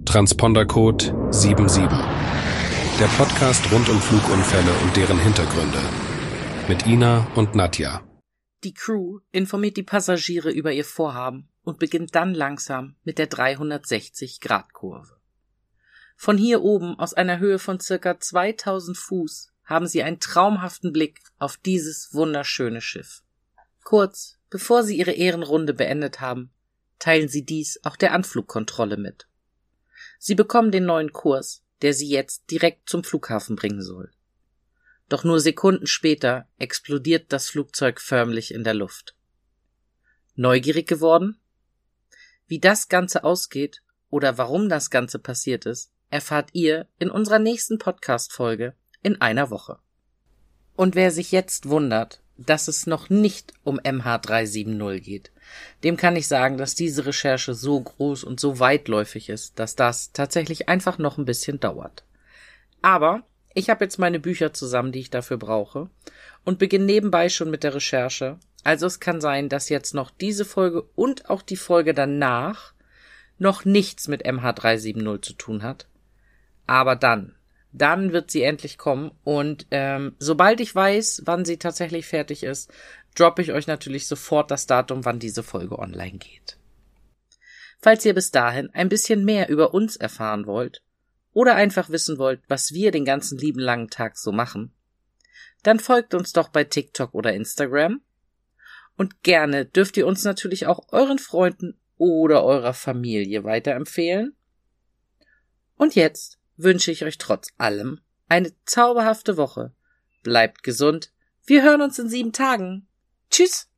Transpondercode 77. Der Podcast rund um Flugunfälle und deren Hintergründe. Mit Ina und Nadja. Die Crew informiert die Passagiere über ihr Vorhaben und beginnt dann langsam mit der 360-Grad-Kurve. Von hier oben aus einer Höhe von circa 2000 Fuß haben sie einen traumhaften Blick auf dieses wunderschöne Schiff. Kurz bevor sie ihre Ehrenrunde beendet haben, teilen sie dies auch der Anflugkontrolle mit. Sie bekommen den neuen Kurs, der sie jetzt direkt zum Flughafen bringen soll. Doch nur Sekunden später explodiert das Flugzeug förmlich in der Luft. Neugierig geworden? Wie das Ganze ausgeht oder warum das Ganze passiert ist, erfahrt ihr in unserer nächsten Podcast-Folge in einer Woche. Und wer sich jetzt wundert, dass es noch nicht um MH370 geht, dem kann ich sagen, dass diese Recherche so groß und so weitläufig ist, dass das tatsächlich einfach noch ein bisschen dauert. Aber ich habe jetzt meine Bücher zusammen, die ich dafür brauche, und beginne nebenbei schon mit der Recherche. Also es kann sein, dass jetzt noch diese Folge und auch die Folge danach noch nichts mit MH370 zu tun hat. Aber dann wird sie endlich kommen und sobald ich weiß, wann sie tatsächlich fertig ist, droppe ich euch natürlich sofort das Datum, wann diese Folge online geht. Falls ihr bis dahin ein bisschen mehr über uns erfahren wollt oder einfach wissen wollt, was wir den ganzen lieben langen Tag so machen, dann folgt uns doch bei TikTok oder Instagram und gerne dürft ihr uns natürlich auch euren Freunden oder eurer Familie weiterempfehlen. Und jetzt wünsche ich euch trotz allem eine zauberhafte Woche. Bleibt gesund. Wir hören uns in 7 Tagen. Tschüss.